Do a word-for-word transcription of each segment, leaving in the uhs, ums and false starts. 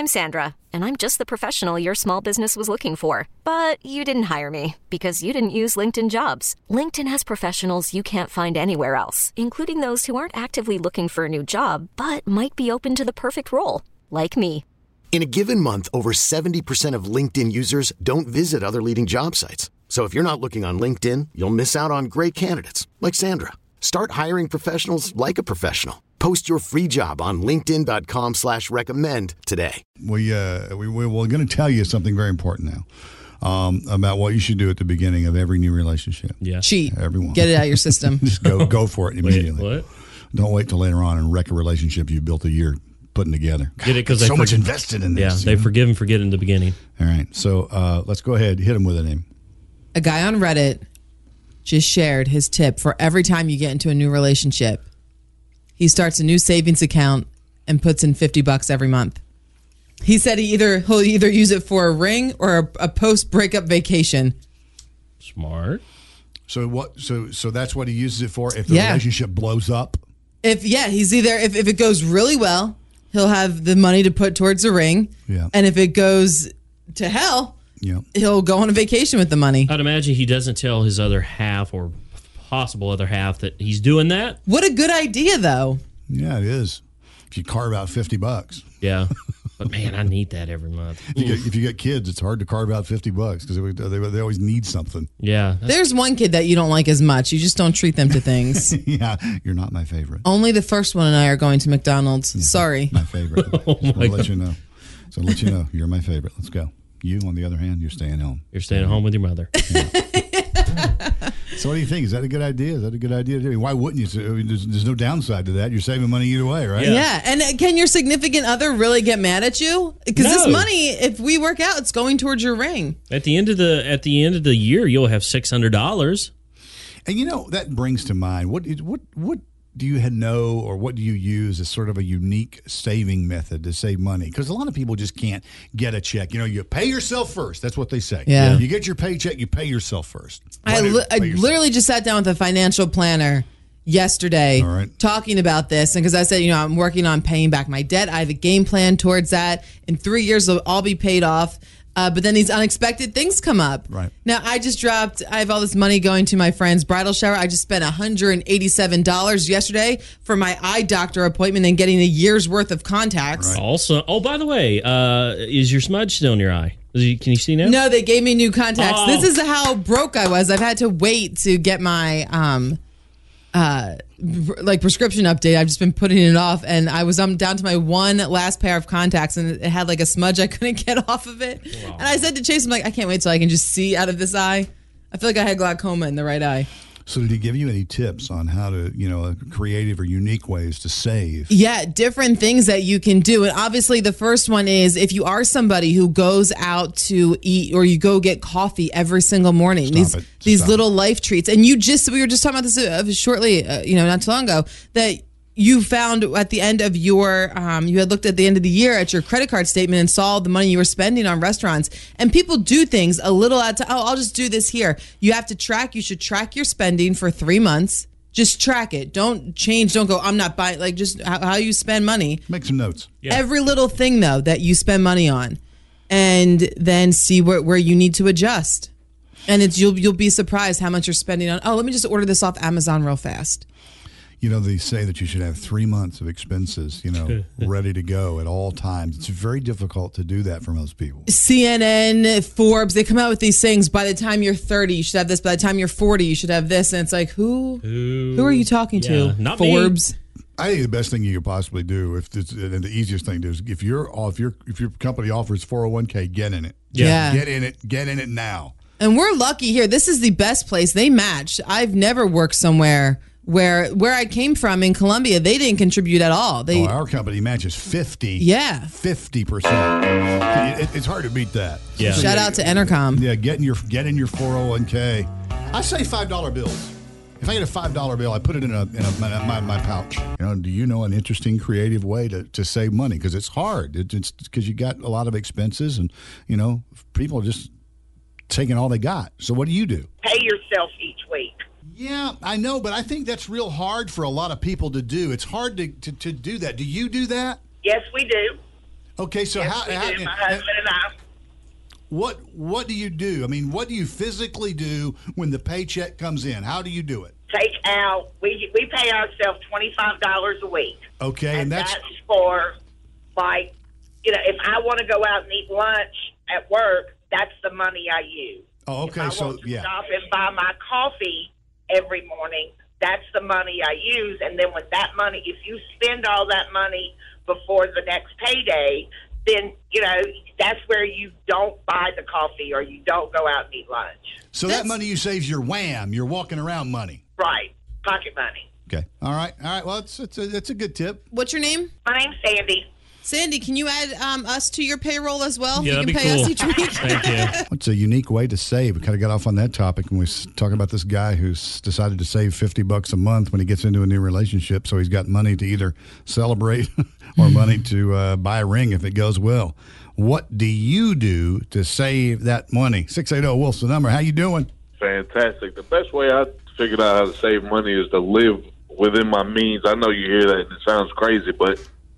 I'm Sandra, and I'm just the professional your small business was looking for. But you didn't hire me because you didn't use LinkedIn Jobs. LinkedIn has professionals you can't find anywhere else, including those who aren't actively looking for a new job, but might be open to the perfect role, like me. In a given month, over seventy percent of LinkedIn users don't visit other leading job sites. So if you're not looking on LinkedIn, you'll miss out on great candidates like Sandra. Start hiring professionals like a professional. Post your free job on linkedin.com slash recommend today. We, uh, we, we, we're going to tell you something very important now um, about what you should do at the beginning of every new relationship. Yeah. Cheat. Everyone. Get it out of your system. Just go go for it immediately. Wait, what? Don't wait till later on and wreck a relationship you built a year putting together. Get it because so they much forg- invested in this. Yeah, they forgive and forget in the beginning. All right. So uh, let's go ahead. Hit them with a name. A guy on Reddit just shared his tip for every time you get into a new relationship. He starts a new savings account and puts in fifty bucks every month. He said he either he'll either use it for a ring or a, a post breakup vacation. Smart. So what? So so that's what he uses it for. If the Yeah. relationship blows up, If yeah, he's either if, if it goes really well, he'll have the money to put towards a ring. Yeah. And if it goes to hell, yeah, he'll go on a vacation with the money. I'd imagine he doesn't tell his other half or possible other half that he's doing that. What a good idea, though. yeah, it is. If you carve out fifty bucks, Yeah. But man, I need that every month. if you, get, if you get kids, it's hard to carve out fifty bucks because they, they they always need something. Yeah. There's one kid that you don't like as much. You just don't treat them to things. Yeah, you're not my favorite. Only the first one and I are going to McDonald's. Yeah, Sorry. my favorite. Oh Just my want to let God. you know. So let you know you're my favorite. Let's go. You, on the other hand, you're staying home. You're staying at home with your mother. So what do you think? Is that a good idea? Is that a good idea to do? Why wouldn't you? I mean, there's, there's no downside to that. You're saving money either way, right? Yeah. Yeah. And uh, can your significant other really get mad at you? Because this No. money, if we work out, it's going towards your ring. At the end of the at the end of the year, you'll have six hundred dollars. And you know that brings to mind what what what do you know or what do you use as sort of a unique saving method to save money? Because a lot of people just can't get a check. You know, you pay yourself first. That's what they say. Yeah. You get your paycheck, you pay yourself first. I, Why do- li- I pay yourself. literally just sat down with a financial planner yesterday All right. talking about this. And because I said, you know, I'm working on paying back my debt. I have a game plan towards that. In three years, it'll all be paid off. Uh, but then these unexpected things come up. Right. Now, I just dropped, I have all this money going to my friend's bridal shower. I just spent one hundred eighty-seven dollars yesterday for my eye doctor appointment and getting a year's worth of contacts. Also, oh, by the way, uh, is your smudge still in your eye? Is you- Can you see now? No, they gave me new contacts. Oh. This is how broke I was. I've had to wait to get my um, uh, pr- like prescription update. I've just been putting it off, and I was um, down to my one last pair of contacts, and it had like a smudge I couldn't get off of it. And I said to Chase, I'm like, I can't wait till I can just see out of this eye. I feel like I had glaucoma in the right eye. So did he give you any tips on how to, you know, creative or unique ways to save? Yeah, different things that you can do. And obviously the first one is if you are somebody who goes out to eat or you go get coffee every single morning, Stop these it. these Stop little life treats. And you just, we were just talking about this uh, shortly, uh, you know, not too long ago, that you found at the end of your, um, you had looked at the end of the year at your credit card statement and saw the money you were spending on restaurants. And people do things a little at a time. Oh, I'll just do this here. You have to track, you should track your spending for three months. Just track it. Don't change. Don't go, I'm not buying, like just how, how you spend money. Make some notes. Yeah. Every little thing, though, that you spend money on. And then see where, where you need to adjust. And it's you'll you'll be surprised how much you're spending on, oh, let me just order this off Amazon real fast. You know, they say that you should have three months of expenses, you know, ready to go at all times. It's very difficult to do that for most people. C N N, Forbes, they come out with these things. By the time you're thirty, you should have this. By the time you're forty, you should have this. And it's like, who Who, who are you talking Yeah, to? not me. Forbes. I think the best thing you could possibly do, if it's, and the easiest thing to do, is if you're if your if your company offers four oh one k, get in it. Yeah. Get in it. Get in it now. And we're lucky here. This is the best place. They match. I've never worked somewhere where where I came from in Colombia, they didn't contribute at all. They Oh, our company matches fifty. Yeah. fifty percent. It, it's hard to beat that. Yeah. Shout out to Entercom. Yeah, get in your get in your four oh one k. I say five dollar bills. If I get a five dollar bill, I put it in a in a, my, my, my pouch. You know, do you know an interesting, creative way to, to save money? Because it's hard. It, it's because you got a lot of expenses, and you know people are just taking all they got. So what do you do? Pay yourself each week. Yeah, I know, but I think that's real hard for a lot of people to do. It's hard to, to, to do that. Do you do that? Yes, we do. Okay, so Yes, how, we how do, my husband and I. what what do you do? I mean, what do you physically do when the paycheck comes in? How do you do it? Take out, we we pay ourselves twenty-five dollars a week. Okay, and, and that's, that's for, like, you know, if I want to go out and eat lunch at work, that's the money I use. oh, okay, If I so want to yeah. stop and buy my coffee every morning, that's the money I use. And then with that money, if you spend all that money before the next payday, then, you know, that's where you don't buy the coffee or you don't go out and eat lunch. So That's- that money you save is your wham, your walking around money. Right. Pocket money. Okay, all right, all right. Well, it's it's a, it's a good tip. What's your name? My name's Sandy. Sandy, can you add um, us to your payroll as well? Yeah, you that'd can be pay cool. us each week. Thank you. It's a unique way to save. We kind of got off on that topic when we was talking about this guy who's decided to save fifty bucks a month when he gets into a new relationship. So he's got money to either celebrate or money to uh, buy a ring if it goes well. What do you do to save that money? six eighty, Wolf's the number. How you doing? Fantastic. The best way I figured out how to save money is to live within my means. I know you hear that and it sounds crazy, but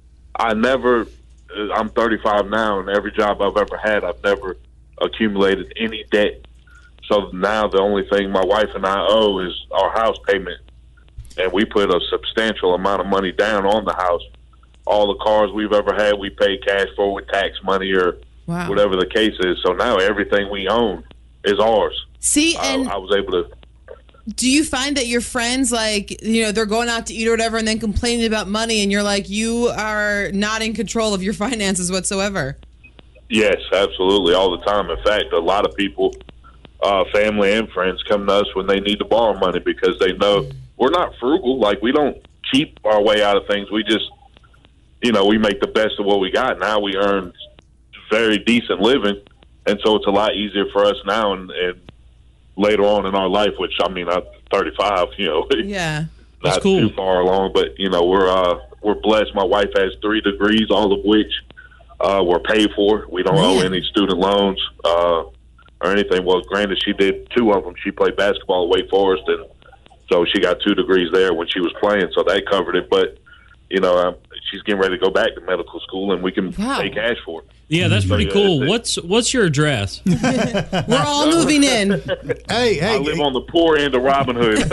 I never, I'm thirty-five now, and every job I've ever had, I've never accumulated any debt. So now the only thing my wife and I owe is our house payment. And we put a substantial amount of money down on the house. All the cars we've ever had, we pay cash for with tax money or Wow. whatever the case is. So now everything we own is ours. See, I, and I was able to. do you find that your friends, like, you know, they're going out to eat or whatever and then complaining about money and you're like, you are not in control of your finances whatsoever? Yes, absolutely, all the time. In fact, a lot of people, uh, family and friends, come to us when they need to borrow money because they know we're not frugal. Like, we don't cheap our way out of things. We just, you know, we make the best of what we got. Now we earn very decent living, and so it's a lot easier for us now and, and later on in our life, which, I mean, I'm thirty-five, you know. Yeah. That's Not cool. too far along, but, you know, we're uh, we're blessed. My wife has three degrees, all of which uh, were paid for. We don't owe Man. any student loans uh, or anything. Well, granted, she did two of them. She played basketball at Wake Forest, and so she got two degrees there when she was playing, so that covered it. But, you know, uh, she's getting ready to go back to medical school, and we can Wow. pay cash for it. Yeah, that's pretty yeah, cool. it's- What's what's your address? We're all moving in. Hey, hey, I live on the poor end of Robin Hood.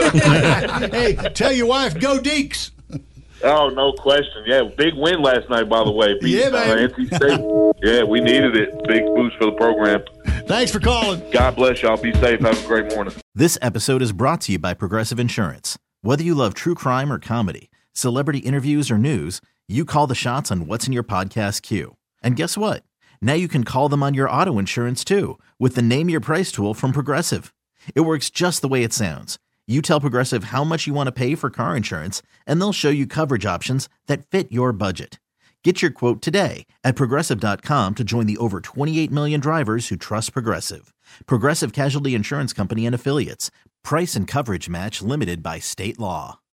hey, tell your wife, go Deeks. Oh, no question. Yeah, big win last night, by the way. Beat, Yeah, uh, man. N C State. Yeah, we needed it. Big boost for the program. Thanks for calling. God bless y'all. Be safe. Have a great morning. This episode is brought to you by Progressive Insurance. Whether you love true crime or comedy, celebrity interviews or news, you call the shots on what's in your podcast queue. And guess what? Now you can call them on your auto insurance too with the Name Your Price tool from Progressive. It works just the way it sounds. You tell Progressive how much you want to pay for car insurance, and they'll show you coverage options that fit your budget. Get your quote today at Progressive dot com to join the over twenty-eight million drivers who trust Progressive. Progressive Casualty Insurance Company and Affiliates. Price and coverage match limited by state law.